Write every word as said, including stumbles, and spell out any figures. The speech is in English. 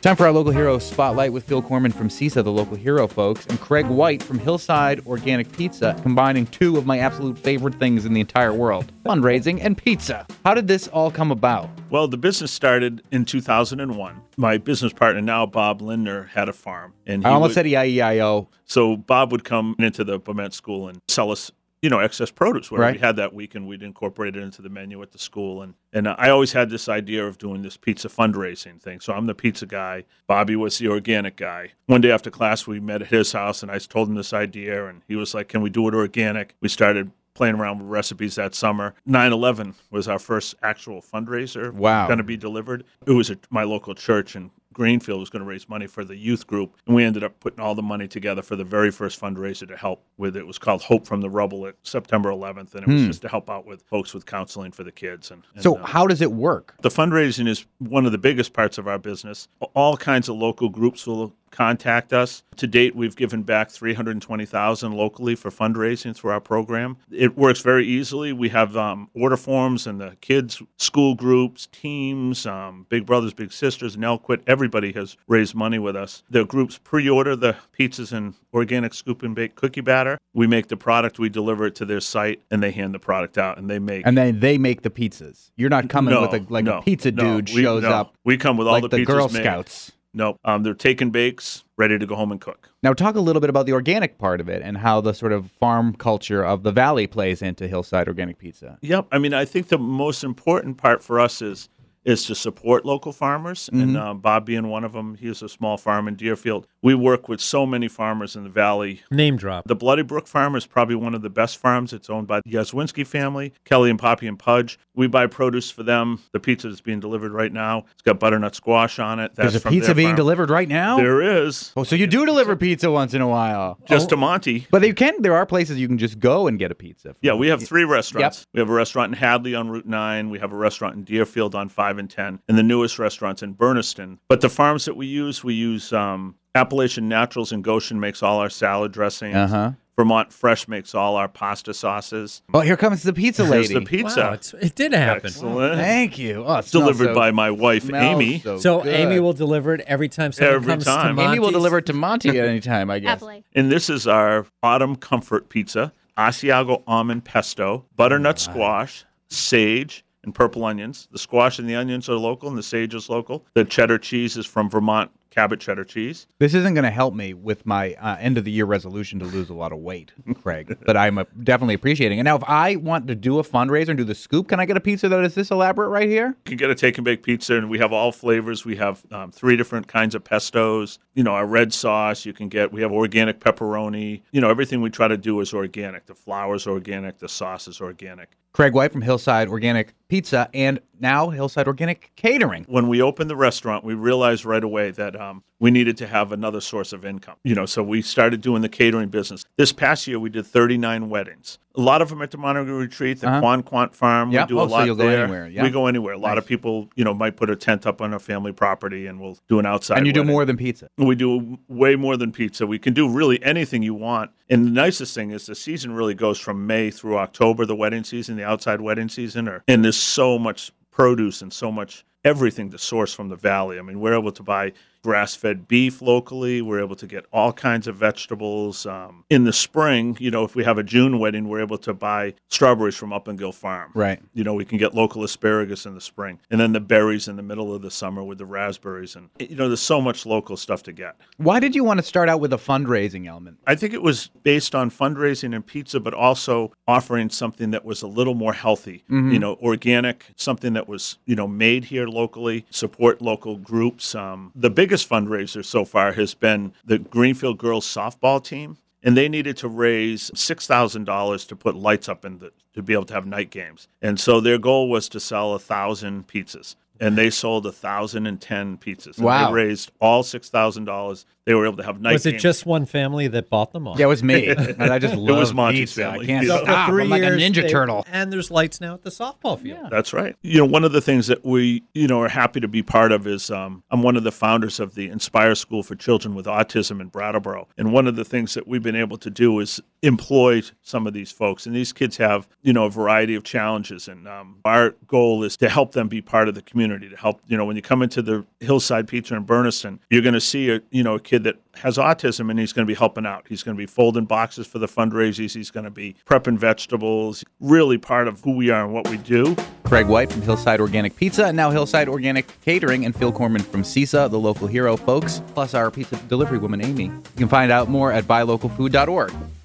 Time for our local hero spotlight with Phil Corman from CISA, the local hero, folks, and Craig White from Hillside Organic Pizza, combining two of my absolute favorite things in the entire world, fundraising and pizza. How did this all come about? Well, the business started in two thousand one. My business partner now, Bob Lindner, had a farm. And he I almost would, said E I E I O. So Bob would come into the Beaumont school and sell us, you know, excess produce where Right. we had that week, and we'd incorporate it into the menu at the school. And and uh, I always had this idea of doing this pizza fundraising thing. So I'm the pizza guy. Bobby was the organic guy. One day after class, we met at his house, and I told him this idea, and he was like, "Can we do it organic?" We started playing around with recipes that summer. nine eleven was our first actual fundraiser. Wow. Going to be delivered. It was at my local church, and Greenfield was going to raise money for the youth group, and we ended up putting all the money together for the very first fundraiser to help with it. It was called Hope from the Rubble at September eleventh, and it was Hmm. just to help out with folks with counseling for the kids. And, and So uh, how does it work? the fundraising is one of the biggest parts of our business. All kinds of local groups will contact us. To date, we've given back three hundred twenty thousand dollars locally for fundraising through our program. It works very easily. We have um, order forms, and the kids, school groups, teams, um, Big Brothers, Big Sisters, Nelquit, everybody has raised money with us. The groups pre-order the pizzas and organic scoop and bake cookie batter. We make the product, we deliver it to their site, and they hand the product out, and they make... And then they make the pizzas. You're not coming No, with a, like no, a pizza no. dude We- shows no. up We come with all like the the pizzas Girl made. Scouts. No, um, they're taking bakes, ready to go home and cook. Now talk a little bit about the organic part of it and how the sort of farm culture of the Valley plays into Hillside Organic Pizza. Yep. I mean, I think the most important part for us is is to support local farmers, Mm-hmm. and um, Bob being one of them. He has a small farm in Deerfield. We work with so many farmers in the Valley. Name drop. The Bloody Brook Farm is probably one of the best farms. It's owned by the Yazwinski family, Kelly and Poppy and Pudge. We buy produce for them. The pizza that's being delivered right now, it's got butternut squash on it. That's There's a from pizza their being farm. delivered right now? There is. Oh, so you do deliver pizza once in a while. Just to Monty. But you can. There are places you can just go and get a pizza. from. Yeah, we have three restaurants. Yep. We have a restaurant in Hadley on Route nine. We have a restaurant in Deerfield on five and ten. And the newest restaurant's in Berniston. But the farms that we use, we use um, Appalachian Naturals, and Goshen makes all our salad dressings. Uh-huh. Vermont Fresh makes all our pasta sauces. Oh, here comes the pizza Here's lady. the pizza. Wow, it's, it did happen. Excellent. Thank you. Oh, it smells Delivered so- by my wife, smells Amy. So, So good. Amy will deliver it every time someone Every comes time. to Amy will Monty's. deliver it to Monty at any time, I guess. Happily. And this is our autumn comfort pizza. Asiago almond pesto, butternut squash, sage, and purple onions. The squash and the onions are local, and the sage is local. The cheddar cheese is from Vermont Cabot cheddar cheese. This isn't going to help me with my uh, end of the year resolution to lose a lot of weight, Craig, but I'm uh, definitely appreciating it. Now, if I want to do a fundraiser and do the scoop, can I get a pizza that is this elaborate right here? You can get a take and bake pizza, and we have all flavors. We have um, three different kinds of pestos. You know, our red sauce. You can get. We have organic pepperoni. You know, everything we try to do is organic. The flour's organic. The sauce is organic. Craig White from Hillside Organic Pizza and now Hillside Organic Catering. When we opened the restaurant, we realized right away that um, we needed to have another source of income. You know, so we started doing the catering business. This past year, we did thirty-nine weddings. A lot of them at the Montague Retreat, the Uh-huh. Quan Quant Farm. Yep. We do Oh, a so lot you'll go there. anywhere. Yeah. We go anywhere. A lot Nice. of people, you know, might put a tent up on a family property, and we'll do an outside. And you do wedding. more than pizza. We do way more than pizza. We can do really anything you want. And the nicest thing is the season really goes from May through October, the wedding season, the outside wedding season. Or, and there's so much produce and so much everything to source from the Valley. I mean, we're able to buy grass-fed beef locally. We're able to get all kinds of vegetables. Um, in the spring, you know, if we have a June wedding, we're able to buy strawberries from Up and Gill Farm. Right. You know, we can get local asparagus in the spring. And then the berries in the middle of the summer with the raspberries. And, you know, there's so much local stuff to get. Why did you want to start out with a fundraising element? I think it was based on fundraising and pizza, but also offering something that was a little more healthy, you know, organic, something that was, you know, made here locally, support local groups. Um, the biggest fundraiser so far has been the Greenfield girls softball team. And they needed to raise six thousand dollars to put lights up in the, to be able to have night games. And so their goal was to sell one thousand pizzas. And they sold one thousand ten pizzas. And Wow. They raised all six thousand dollars. They were able to have night Was it games. just one family that bought them all? Yeah, it was me. And I just love was Monty's pizza. family. I can't So So stop. for three I'm like years, a Ninja they- Turtle. And there's lights now at the softball field. That's right. You know, one of the things that we, you know, are happy to be part of is um, I'm one of the founders of the Inspire School for Children with Autism in Brattleboro. And one of the things that we've been able to do is employ some of these folks. And these kids have, you know, a variety of challenges. And um, our goal is to help them be part of the community. community to help. You know, when you come into the Hillside Pizza in Burniston, you're going to see a you know a kid that has autism, and he's going to be helping out. He's going to be folding boxes for the fundraisers. He's going to be prepping vegetables. Really part of who we are and what we do. Craig White from Hillside Organic Pizza, and now Hillside Organic Catering, and Phil Corman from CISA, the local hero folks, plus our pizza delivery woman, Amy. You can find out more at buy local food dot org.